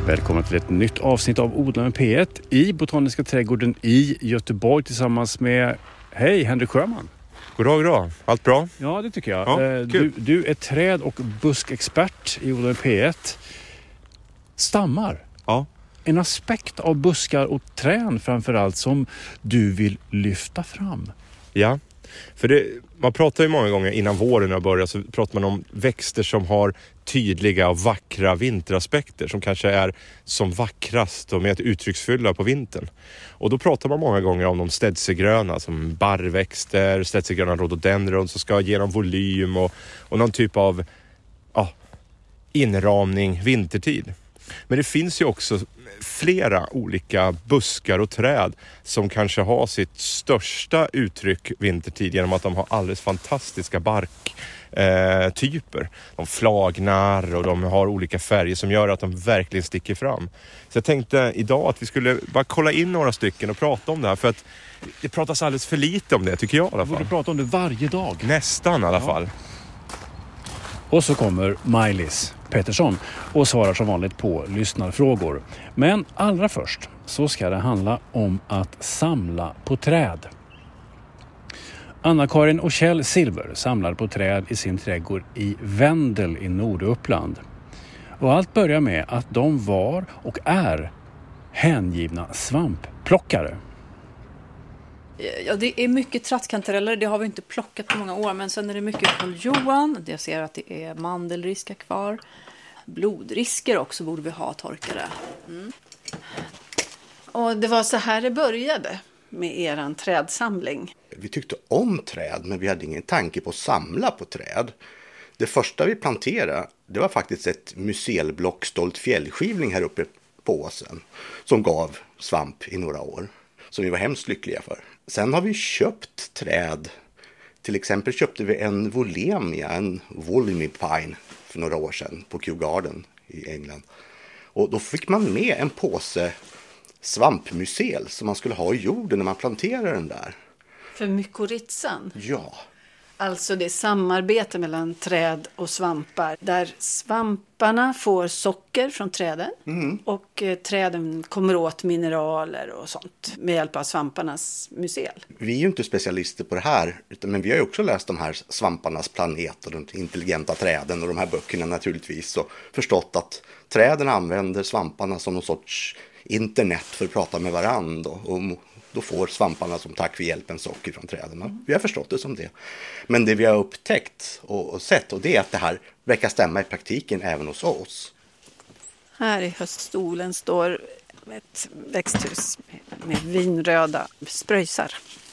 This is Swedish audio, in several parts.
Välkommen till ett nytt avsnitt av Odla med P1 i Botaniska trädgården i Göteborg tillsammans med, hej, Henrik Sjöman. Goddag. Allt bra? Ja, det tycker jag. Ja, du är träd- och buskexpert i Odla med P1. Stammar. Ja. En aspekt av buskar och träd framförallt som du vill lyfta fram. Ja, för man pratar ju många gånger innan våren har börjat, så pratar man om växter som har tydliga och vackra vinteraspekter som kanske är som vackrast och mer uttrycksfulla på vintern. Och då pratar man många gånger om de städsegröna som barrväxter, städsegröna rhododendron som ska ge någon volym och någon typ av inramning vintertid. Men det finns ju också flera olika buskar och träd som kanske har sitt största uttryck vintertid genom att de har alldeles fantastiska barktyper. De flagnar och de har olika färger som gör att de verkligen sticker fram. Så jag tänkte idag att vi skulle bara kolla in några stycken och prata om det här, för att det pratas alldeles för lite om det, tycker jag i alla fall. Du borde prata om det varje dag. Nästan i alla fall. Och så kommer Maj-Lis Pettersson och svarar som vanligt på lyssnarfrågor. Men allra först så ska det handla om att samla på träd. Anna-Karin och Kjell Silver samlar på träd i sin trädgård i Vendel i Norduppland. Och allt börjar med att de var och är hängivna svampplockare. Ja, det är mycket trattkantareller. Det har vi inte plockat på många år. Men sen är det mycket Karl Johan. Jag ser att det är mandelriska kvar. Blodrisker också borde vi ha torkade. Mm. Och det var så här det började med eran trädsamling. Vi tyckte om träd, men vi hade ingen tanke på att samla på träd. Det första vi planterade, det var faktiskt ett mycelblock stolt fjällskivling här uppe på åsen. Som gav svamp i några år. Som vi var hemskt lyckliga för. Sen har vi köpt träd. Till exempel köpte vi en Wolemia, en Wollemy Pine för några år sedan på Kew Garden i England. Och då fick man med en påse svampmycel som man skulle ha i jorden när man planterar den där. För mykorrhizan? Ja. Alltså det är samarbete mellan träd och svampar. Där svamparna får socker från träden. Och träden kommer åt mineraler och sånt med hjälp av svamparnas mycel. Vi är ju inte specialister på det här. Men vi har ju också läst de här svamparnas planet och de intelligenta träden och de här böckerna naturligtvis. Och förstått att träden använder svamparna som någon sorts internet för att prata med varandra. Och då får svamparna som tack för hjälpen socker från träden. Vi har förstått det som det. Men det vi har upptäckt och sett, och det är att det här verkar stämma i praktiken även hos oss. Här i höststolen står ett växthus med vinröda spröjsar.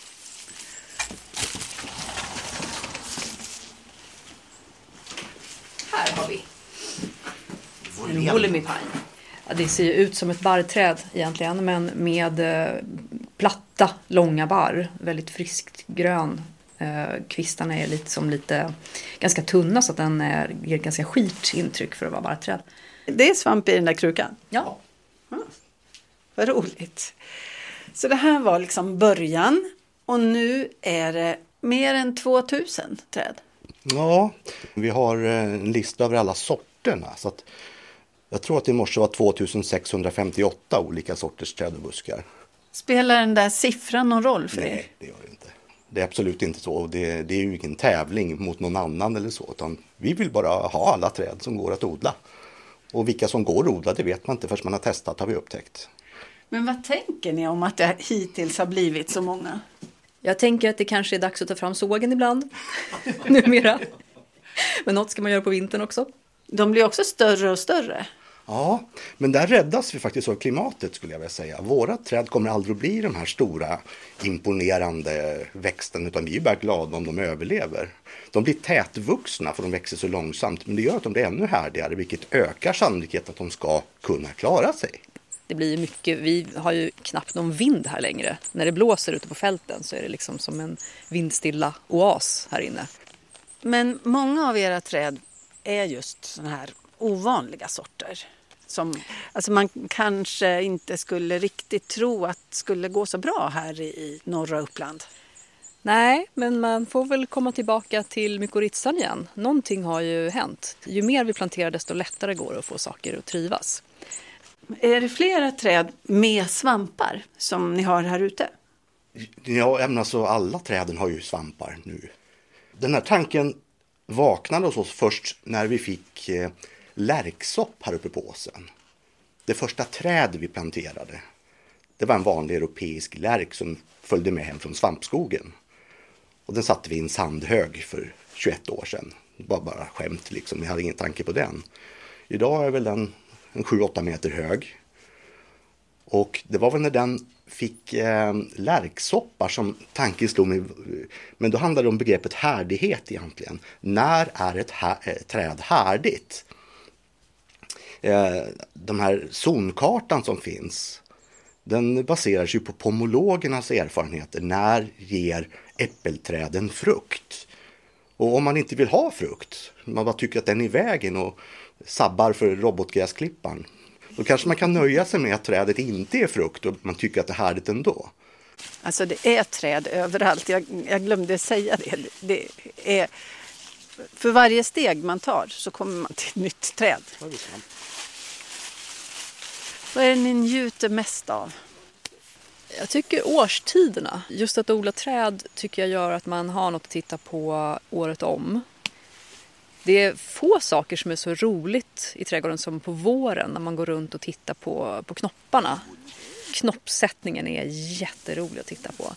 Här har vi en Wollemy Pine. Ja, det ser ju ut som ett barrträd egentligen, men med platta, långa barr. Väldigt friskt grön. Kvistarna är lite ganska tunna, så att den ger ganska skit intryck för att vara barrträd. Det är svamp i den där krukan? Ja. Vad roligt. Så det här var liksom början, och nu är det mer än 2000 träd. Ja, vi har en lista över alla sorterna, så att jag tror att det måste vara 2658 olika sorters träd och buskar. Spelar den där siffran någon roll för er? Nej, det gör det inte. Det är absolut inte så. Det är ju ingen tävling mot någon annan eller så. Utan vi vill bara ha alla träd som går att odla. Och vilka som går att odla, det vet man inte förrän man har testat, har vi upptäckt. Men vad tänker ni om att det hittills har blivit så många? Jag tänker att det kanske är dags att ta fram sågen ibland. Numera. Men något ska man göra på vintern också. De blir också större och större. Ja, men där räddas vi faktiskt av klimatet, skulle jag vilja säga. Våra träd kommer aldrig att bli de här stora, imponerande växterna, utan vi är bara glada om de överlever. De blir tätvuxna för de växer så långsamt, men det gör att de blir ännu härdigare, vilket ökar sannolikheten att de ska kunna klara sig. Det blir mycket, vi har ju knappt någon vind här längre. När det blåser ute på fälten så är det liksom som en vindstilla oas här inne. Men många av era träd är just såna här ovanliga sorter. Som alltså man kanske inte skulle riktigt tro att skulle gå så bra här i norra Uppland. Nej, men man får väl komma tillbaka till mykorrhizan igen. Någonting har ju hänt. Ju mer vi planterar desto lättare går det att få saker att trivas. Är det flera träd med svampar som ni har här ute? Ja, alltså alla träden har ju svampar nu. Den här tanken vaknade hos oss först när vi fick lärksopp här uppe på åsen. Det första träd vi planterade, det var en vanlig europeisk lärk som följde med hem från svampskogen. Och den satte vi i en sandhög för 21 år sedan. Det var bara skämt liksom, vi hade ingen tanke på den. Idag är väl den en 7-8 meter hög. Och det var väl när den fick lärksoppar som tanken slog mig. Men då handlar det om begreppet härdighet egentligen. När är ett träd härdigt? De här zonkartan som finns, den baserar sig på pomologernas erfarenheter. När ger äppelträden frukt? Och om man inte vill ha frukt, man bara tycker att den är i vägen och sabbar för robotgräsklipparen, då kanske man kan nöja sig med att trädet inte är frukt och man tycker att det är härligt ändå. Alltså det är träd överallt. Jag glömde säga det. Det är, för varje steg man tar så kommer man till ett nytt träd. Vad är det ni njuter mest av? Jag tycker årstiderna. Just att odla träd tycker jag gör att man har något att titta på året om. Det är få saker som är så roligt i trädgården som på våren när man går runt och tittar på knopparna. Knoppsättningen är jätterolig att titta på.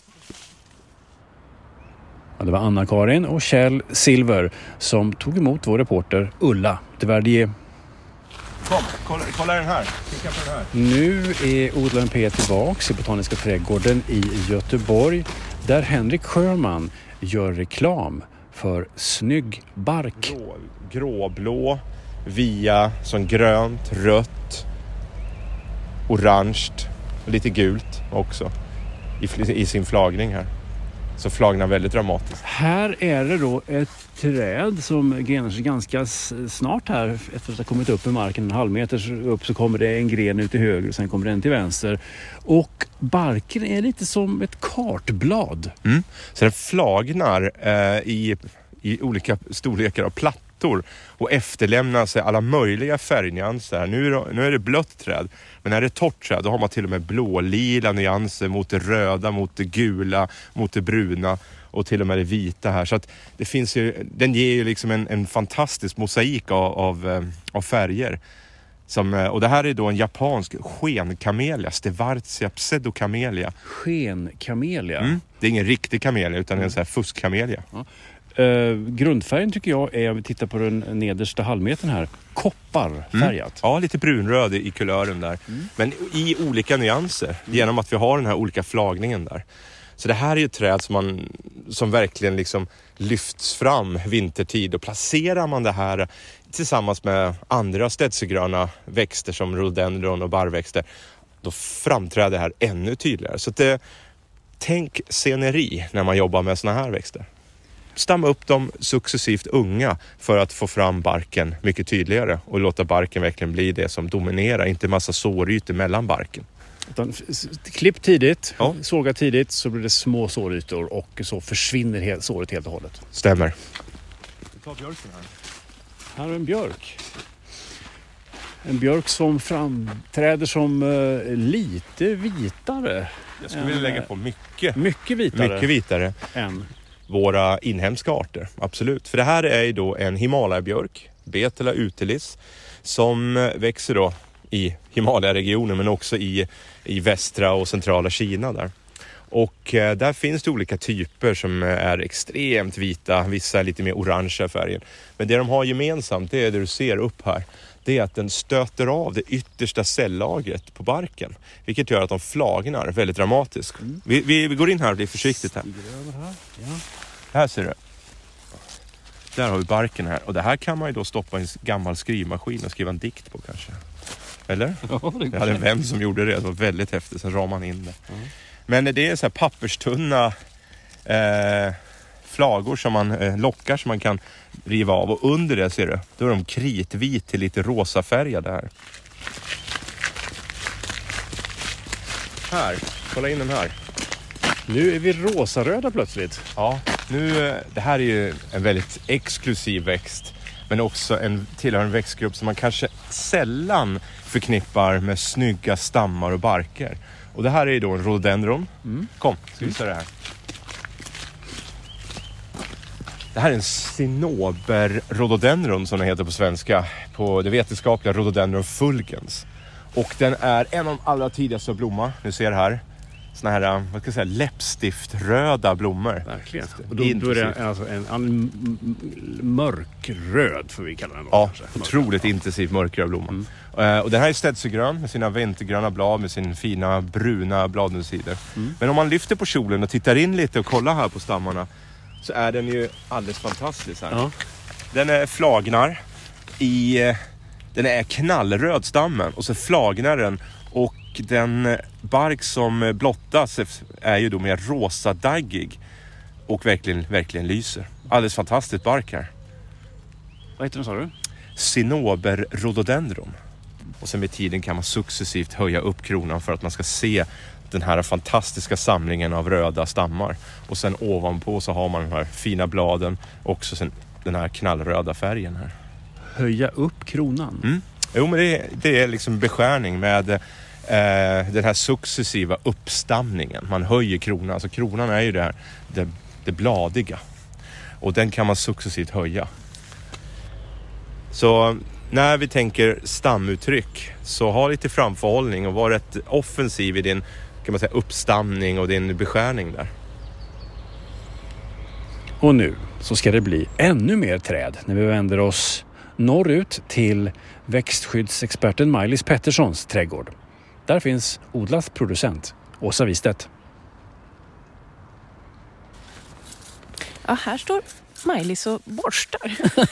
Ja, det var Anna-Karin och Kjell Silver som tog emot vår reporter Ulla Tverdier. Kom, kolla den här. Kika på den här. Nu är odlaren P tillbaks i Botaniska trädgården i Göteborg där Henrik Sjöman gör reklam för snygg bark. Gråblå, via som grönt, rött, orange och lite gult också i sin flagning här. Så flagnar väldigt dramatiskt. Här är det då ett träd som grenar sig ganska snart här. Efter att ha kommit upp i marken en halv meter upp så kommer det en gren ut till höger och sen kommer den till vänster. Och barken är lite som ett kartblad. Så den flagnar i olika storlekar av plattor och efterlämnar sig alla möjliga färgnyanser. Nu är det blött träd, men när det är torrt träd då har man till och med blålila nyanser mot det röda, mot det gula, mot det bruna och till och med det vita här. Så att det finns ju, den ger ju liksom en fantastisk mosaik av färger. Och det här är då en japansk skenkamelia, Stevartia pseudocamelia. Skenkamelia? Det är ingen riktig kamelia utan en sån här fuskkamelia. Ja. Grundfärgen tycker jag är, om vi tittar på den nedersta halvmetern här, kopparfärgat. Ja, lite brunröd i kulören där. Men i olika nyanser genom att vi har den här olika flagningen där. Så det här är ju ett träd som verkligen liksom lyfts fram vintertid, och placerar man det här tillsammans med andra städsegröna växter som rhododendron och barrväxter, då framträder det här ännu tydligare. Så tänk sceneri när man jobbar med såna här växter. Stamma upp dem successivt unga för att få fram barken mycket tydligare och låta barken verkligen bli det som dominerar, inte massa sårytor mellan barken. Utan klipp tidigt, såga tidigt, så blir det små sårytor och så försvinner såret helt och hållet. Stämmer. Vi tar björken här. Här är en björk. En björk som framträder som lite vitare. Jag skulle vilja lägga på mycket vitare än våra inhemska arter, absolut. För det här är ju då en Himalaya-björk, Betela utilis, som växer då i Himalaya-regionen men också i västra och centrala Kina där. Och där finns det olika typer som är extremt vita, vissa är lite mer orangea färgen. Men det de har gemensamt, det är det du ser upp här. Det är att den stöter av det yttersta cellagret på barken. Vilket gör att de flagnar väldigt dramatiskt. Vi går in här och blir försiktigt här. Här ser du. Där har vi barken här. Och det här kan man ju då stoppa i en gammal skrivmaskin och skriva en dikt på kanske. Eller? Ja, jag hade en vän som gjorde det. Det var väldigt häftigt. Sen ramade man in det. Men det är så här papperstunna flagor som man lockar som man kan riva av. Och under det ser du, då är de kritvit till lite rosa färgade här. Här, kolla in den här. Nu är vi rosaröda plötsligt. Ja, det här är ju en väldigt exklusiv växt. Men också tillhör en växtgrupp som man kanske sällan förknippar med snygga stammar och barker. Och det här är ju då en rhododendron. Kom, ska vi se det här. Det här är en cinnober-rhododendron som den heter på svenska. På det vetenskapliga rhododendron fulgens. Och den är en av de allra tidigaste blommor. Nu ser här. Såna här, vad ska jag säga, läppstiftröda blommor. Verkligen. Och då är det alltså en mörkröd, får vi kalla den. Ja, otroligt intensivt mörkröd blomma. Och den här är städsegrön med sina vintergröna blad, med sin fina bruna bladsidor. Men om man lyfter på kjolen och tittar in lite och kollar här på stammarna, så är den ju alldeles fantastisk här. Ja. Den är flagnar den är knallröd stammen, och så flagnar den, och den bark som blottas är ju då mer rosadaggig och verkligen lyser. Alldeles fantastiskt bark här. Vad heter den, sa du? Cinnober-rhododendron. Och sen med tiden kan man successivt höja upp kronan för att man ska se den här fantastiska samlingen av röda stammar. Och sen ovanpå så har man de här fina bladen och också sen den här knallröda färgen här. Höja upp kronan? Jo, men det är liksom beskärning med den här successiva uppstamningen. Man höjer kronan. Alltså kronan är ju det bladiga. Och den kan man successivt höja. Så när vi tänker stamuttryck, så ha lite framförhållning och var rätt offensiv i din, kan man säga, uppstamning och din beskärning där. Och nu så ska det bli ännu mer träd när vi vänder oss norrut till växtskyddsexperten Maj-Lis Petterssons trädgård. Där finns Odlas producent Åsa Wistedt. Ja, här står Maj-Lis och borstar.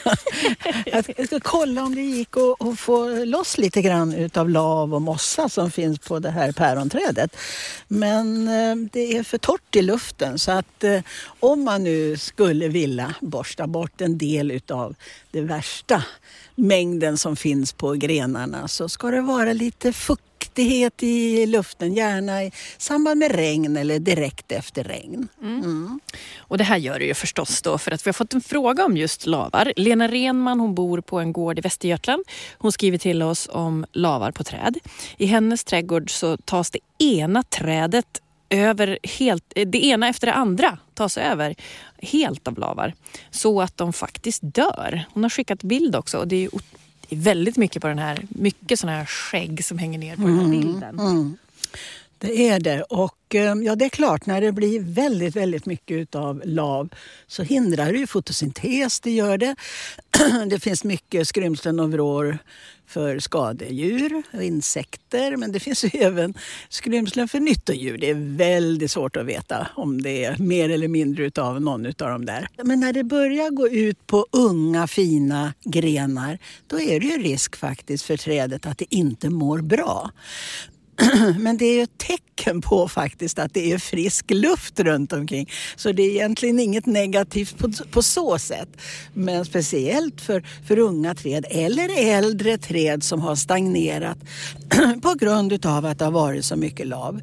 Jag ska kolla om det gick att få loss lite grann utav lav och mossa som finns på det här päronträdet. Men det är för torrt i luften, så att om man nu skulle vilja borsta bort en del utav det värsta mängden som finns på grenarna, så ska det vara lite fuktighet i luften, gärna i samband med regn eller direkt efter regn. Och det här gör det ju förstås då för att vi har fått en fråga om just lavar. Lena Renman, hon bor på en gård i Västergötland. Hon skriver till oss om lavar på träd. I hennes trädgård så tas det ena trädet över helt, det ena efter det andra tas över helt av lavar, så att de faktiskt dör. Hon har skickat bild också, och det är väldigt mycket på den här, mycket sådana här skägg som hänger ner på den här bilden. Det är det, och ja, det är klart, när det blir väldigt, väldigt mycket av lav så hindrar det ju fotosyntes, det gör det. Det finns mycket skrymslen och vrår för skadedjur och insekter, men det finns ju även skrymslen för nyttodjur. Det är väldigt svårt att veta om det är mer eller mindre utav någon utav dem där. Men när det börjar gå ut på unga fina grenar, då är det ju risk faktiskt för trädet att det inte mår bra. Men det är ju ett tecken på faktiskt att det är frisk luft runt omkring. Så det är egentligen inget negativt på så sätt. Men speciellt för unga träd eller äldre träd som har stagnerat på grund av att det har varit så mycket lav.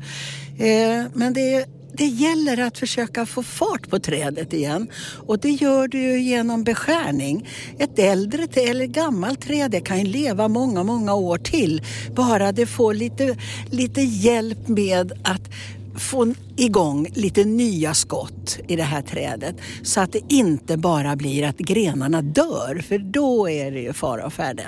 Men det gäller att försöka få fart på trädet igen, och det gör du ju genom beskärning. Ett äldre eller gammalt träd, det kan ju leva många, många år till. Bara det får lite hjälp med att få igång lite nya skott i det här trädet, så att det inte bara blir att grenarna dör, för då är det ju fara och färde.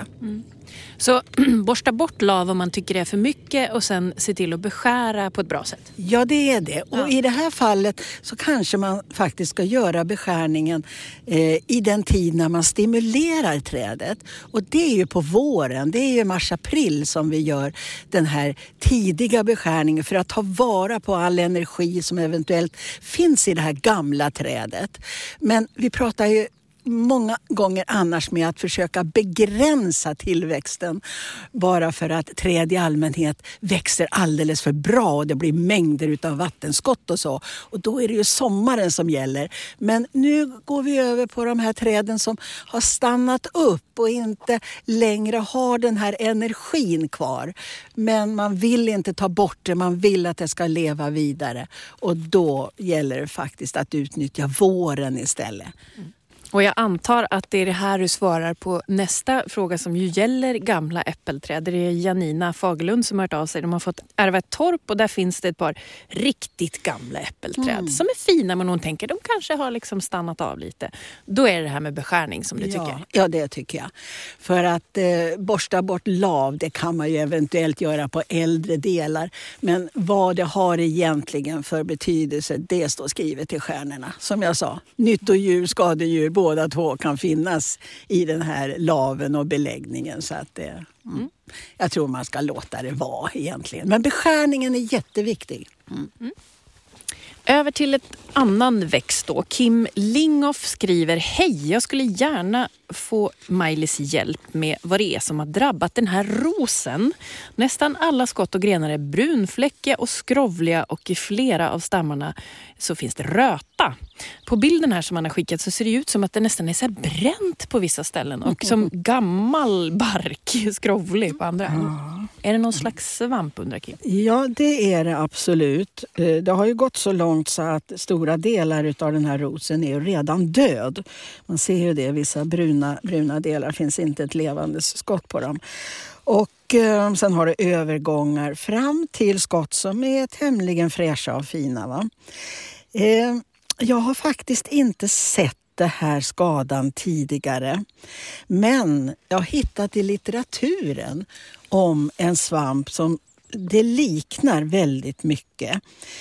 Så borsta bort lav om man tycker det är för mycket, och sen se till att beskära på ett bra sätt. Ja, det är det. Och i det här fallet så kanske man faktiskt ska göra beskärningen i den tid när man stimulerar trädet. Och det är ju på våren, det är ju mars-april som vi gör den här tidiga beskärningen för att ta vara på all energi som eventuellt finns i det här gamla trädet. Men vi pratar ju många gånger annars med att försöka begränsa tillväxten, bara för att träd i allmänhet växer alldeles för bra och det blir mängder utav vattenskott och så. Och då är det ju sommaren som gäller. Men nu går vi över på de här träden som har stannat upp och inte längre har den här energin kvar. Men man vill inte ta bort det, man vill att det ska leva vidare. Och då gäller det faktiskt att utnyttja våren istället. Och jag antar att det är det här du svarar på nästa fråga som ju gäller gamla äppelträd. Det är Janina Fagerlund som har hört av sig. De har fått ärva ett torp och där finns det ett par riktigt gamla äppelträd som är fina, men hon tänker de kanske har liksom stannat av lite. Då är det här med beskärning som du tycker. Ja, det tycker jag. För att borsta bort lav, det kan man ju eventuellt göra på äldre delar. Men vad det har egentligen för betydelse, det står skrivet i stjärnorna. Som jag sa, nyttodjur, skadedjur, båda två kan finnas i den här laven och beläggningen. Så att jag tror man ska låta det vara egentligen. Men beskärningen är jätteviktig. Över till ett annan växt då. Kim Linghoff skriver: hej, jag skulle gärna få Maj-Lis hjälp med vad det är som har drabbat den här rosen. Nästan alla skott och grenar är brunfläckiga och skrovliga och i flera av stammarna så finns det röta. På bilden här som man har skickat så ser det ut som att det nästan är så här bränt på vissa ställen och som gammal bark, skrovlig på andra. Är det någon slags svamp, undrar Kim? Ja, det är det absolut. Det har ju gått så långt så att stora delar av den här rosen är redan död. Man ser ju det, vissa bruna delar finns inte ett levande skott på dem. Och sen har det övergångar fram till skott som är tämligen fräscha och fina. Va? Jag har faktiskt inte sett det här skadan tidigare. Men jag har hittat i litteraturen om en svamp som det liknar väldigt mycket.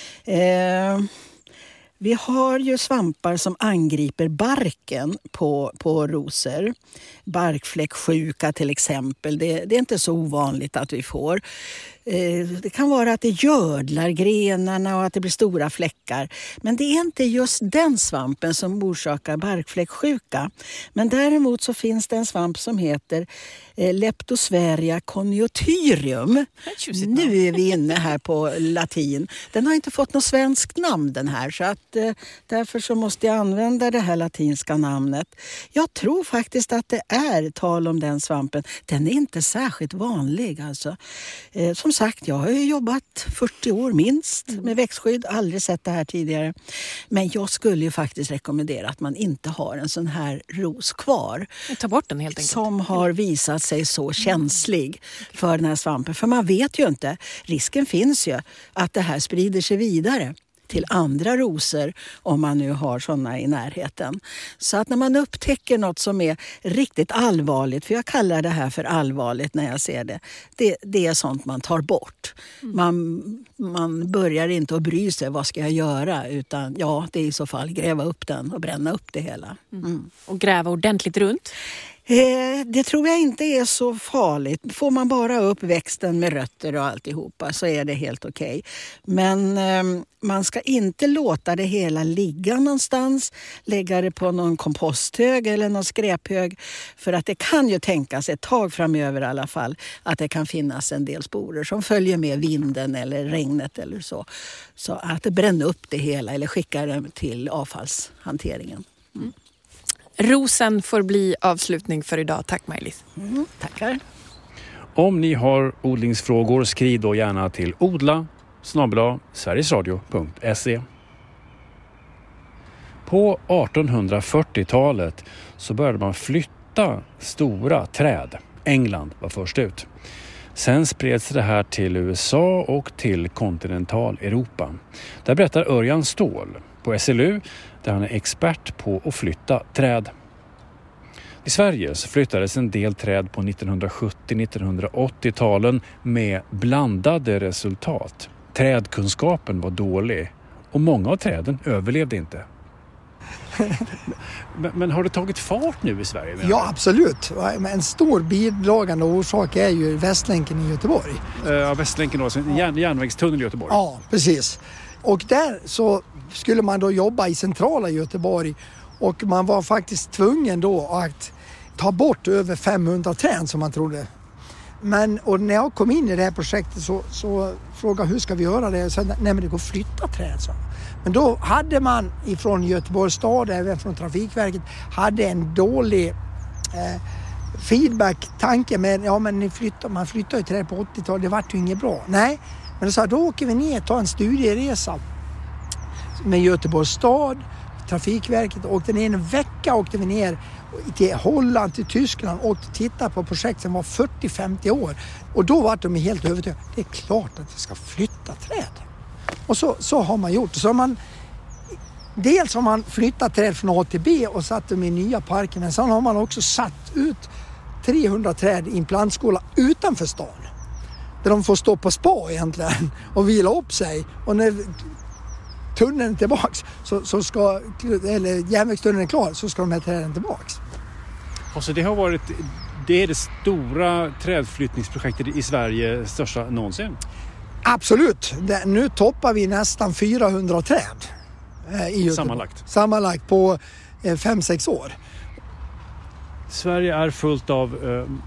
Vi har ju svampar som angriper barken på rosor. Barkfläcksjuka till exempel. Det är inte så ovanligt att vi får. Det kan vara att det gördlar grenarna och att det blir stora fläckar. Men det är inte just den svampen som orsakar barkfläcksjuka. Men däremot så finns det en svamp som heter Leptosferia coniotyrium. Nu är vi inne här på latin. Den har inte fått något svenskt namn den här, så att därför så måste jag använda det här latinska namnet. Jag tror faktiskt att det är tal om den svampen. Den är inte särskilt vanlig alltså. Som sagt, jag har ju jobbat 40 år minst med växtskydd, aldrig sett det här tidigare. Men jag skulle ju faktiskt rekommendera att man inte har en sån här ros kvar. Ta bort den helt enkelt. Som har visat sig så känslig för den här svampen. För man vet ju inte, risken finns ju att det här sprider sig vidare till andra rosor om man nu har sådana i närheten. Så att när man upptäcker något som är riktigt allvarligt, för jag kallar det här för allvarligt när jag ser det, det är sånt man tar bort. Man börjar inte att bry sig, vad ska jag göra, utan det är i så fall gräva upp den och bränna upp det hela. Och gräva ordentligt runt? Det tror jag inte är så farligt. Får man bara upp växten med rötter och alltihopa så är det helt okej. Men man ska inte låta det hela ligga någonstans. Lägga det på någon komposthög eller någon skräphög. För att det kan ju tänkas ett tag framöver i alla fall att det kan finnas en del sporer som följer med vinden eller regnet eller så. Så att bränna upp det hela eller skicka det till avfallshanteringen. Rosen får bli avslutning för idag. Tack Maj-Lis. Tackar. Om ni har odlingsfrågor, skriv då gärna till odla@sverigesradio.se. På 1840-talet så började man flytta stora träd. England var först ut. Sen spreds det här till USA och till kontinentaleuropa. Där berättar Örjan Ståhl på SLU, där han är expert på att flytta träd. I Sverige så flyttades en del träd på 1970-1980-talen med blandade resultat. Trädkunskapen var dålig och många av träden överlevde inte. Men har det tagit fart nu i Sverige? Ja, absolut. En stor bidragande orsak är ju Västlänken i Göteborg. Västlänken då, en järnvägstunnel i Göteborg. Ja, precis. Och där så skulle man då jobba i centrala Göteborg och man var faktiskt tvungen då att ta bort över 500 träd som man trodde. Och när jag kom in i det här projektet så frågade hur ska vi göra det? Så, nej, men det går att flytta träd. Så. Men då hade man ifrån Göteborgs stad, även från Trafikverket, hade en dålig feedback-tanke med men man flyttar ju träd på 80-talet, det vart ju inget bra. Nej, men då åker vi ner och tar en studieresa med Göteborgs stad, Trafikverket, och åkte ner en vecka vecka åkte vi ner till Holland, till Tyskland och tittade på projekt som var 40-50 år. Och då var de helt övertygade. Det är klart att vi ska flytta träd. Och så har man gjort. Så man, dels har man flyttat träd från A till B och satt dem i nya parker. Men sen har man också satt ut 300 träd i en plantskola utanför stan. Där de får stå på spa egentligen och vila upp sig. Och när tunneln är tillbaks, eller järnvägstunneln är klar, så ska de här träden tillbaks. Alltså det är det stora trädflyttningsprojektet i Sverige, största någonsin? Absolut. Nu toppar vi nästan 400 träd i Göteborg. Sammanlagt på 5-6 år. Sverige är fullt av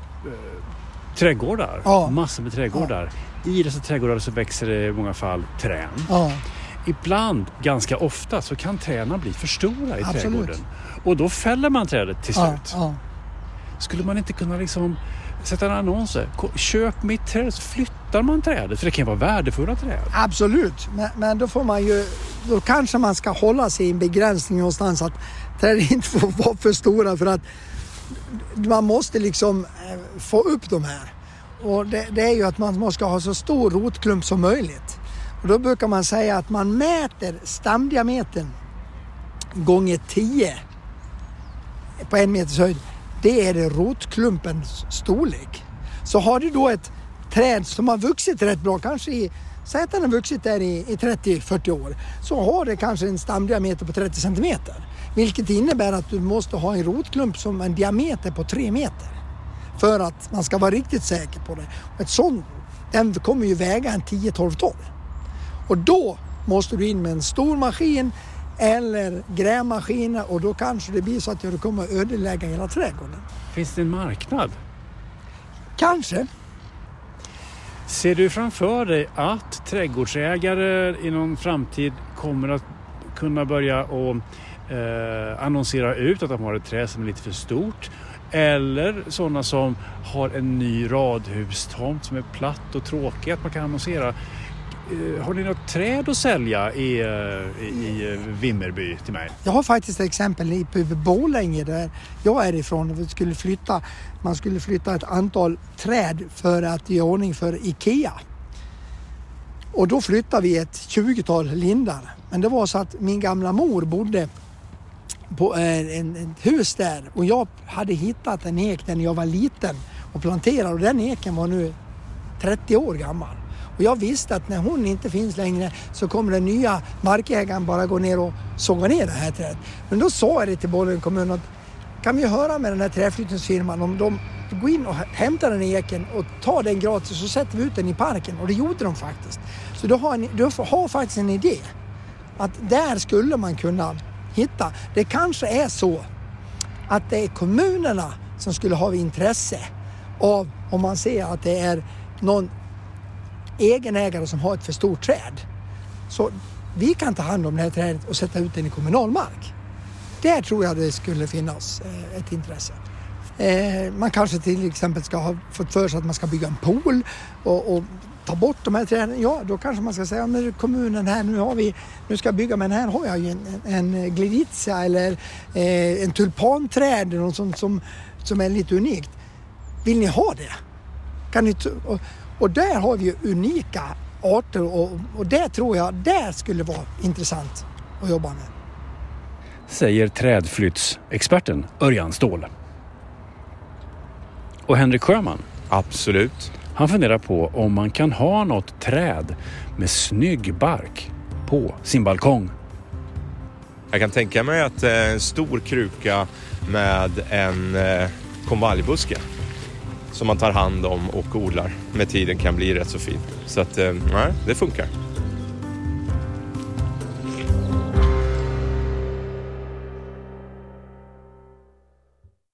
trädgårdar. Ja. Massor med trädgårdar. Ja. I dessa trädgårdar så växer det i många fall träd. Ja. Ibland, ganska ofta, så kan träden bli för stora i trädgården. Och då fäller man trädet till slut. Ja. Skulle man inte kunna sätta en annons? Köp mitt träd, så flyttar man trädet. För det kan vara värdefulla träd. Absolut. Men då får man då kanske man ska hålla sig i en begränsning någonstans att träd inte får vara för stora, för att man måste få upp de här. Och det är ju att man måste ha så stor rotklump som möjligt. Och då brukar man säga att man mäter stamdiametern gånger 10 på 1 meters höjd. Det är det rotklumpens storlek. Så har du då ett träd som har vuxit rätt bra, kanske säg att den har vuxit där i 30-40 år, så har det kanske en stamdiameter på 30 centimeter. Vilket innebär att du måste ha en rotklump som en diameter på 3 meter. För att man ska vara riktigt säker på det. Ett sånt, den kommer ju väga en 10-12 ton. Och då måste du in med en stor maskin eller grävmaskiner, och då kanske det blir så att du kommer att ödelägga hela trädgården. Finns det en marknad? Kanske. Ser du framför dig att trädgårdsägare i någon framtid kommer att kunna börja och annonsera ut att de har ett träd som är lite för stort? Eller sådana som har en ny radhustomt som är platt och tråkig, att man kan annonsera. Har ni något träd att sälja i Vimmerby till mig? Jag har faktiskt ett exempel i Borlänge där jag är ifrån. Man skulle flytta ett antal träd för att ge ordning för IKEA. Och då flyttade vi ett 20-tal lindar. Men det var så att min gamla mor bodde på ett hus där. Och jag hade hittat en ek när jag var liten och planterad. Och den eken var nu 30 år gammal. Och jag visste att när hon inte finns längre så kommer den nya markägaren bara gå ner och såga ner det här trädet. Men då sa jag det till Borlänge kommun att kan vi höra med den här träflyttningsfirman om de går in och hämtar den eken och tar den gratis, så sätter vi ut den i parken. Och det gjorde de faktiskt. Så du har faktiskt en idé att där skulle man kunna hitta. Det kanske är så att det är kommunerna som skulle ha intresse av, om man ser att det är någon egenägare som har ett för stort träd. Så vi kan ta hand om det här trädet och sätta ut den i kommunal mark. Där tror jag det skulle finnas ett intresse. Man kanske till exempel ska ha fått för sig att man ska bygga en pool och ta bort de här träden. Ja, då kanske man ska säga men kommunen här, nu ska jag bygga, men här har jag ju en gleditia eller en tulpanträd, något sånt som är lite unikt. Vill ni ha det? Kan ni och där har vi ju unika arter och det tror jag där skulle vara intressant att jobba med. Säger trädflyttsexperten Örjan Ståhl. Och Henrik Sjöman? Absolut. Han funderar på om man kan ha något träd med snygg bark på sin balkong. Jag kan tänka mig att en stor kruka med en konvaljbuske som man tar hand om och odlar med tiden kan bli rätt så fin. Så att, nej, det funkar.